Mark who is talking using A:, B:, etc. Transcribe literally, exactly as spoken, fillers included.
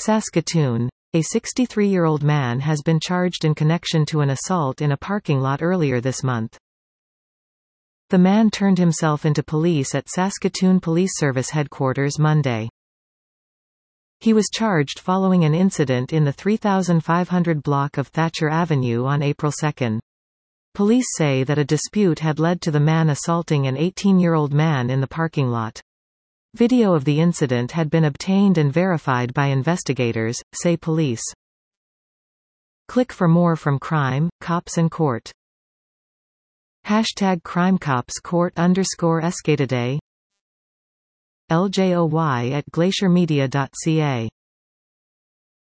A: Saskatoon. A sixty-three-year-old man has been charged in connection to an assault in a parking lot earlier this month. The man turned himself into police at Saskatoon Police Service headquarters Monday. He was charged following an incident in the three thousand five hundred block of Thatcher Avenue on April second. Police say that a dispute had led to the man assaulting an eighteen-year-old man in the parking lot. Video of the incident had been obtained and verified by investigators, say police. Click for more from Crime, Cops and Court. Hashtag CrimeCops Court underscore Escatoday L J O Y at glaciermedia dot C A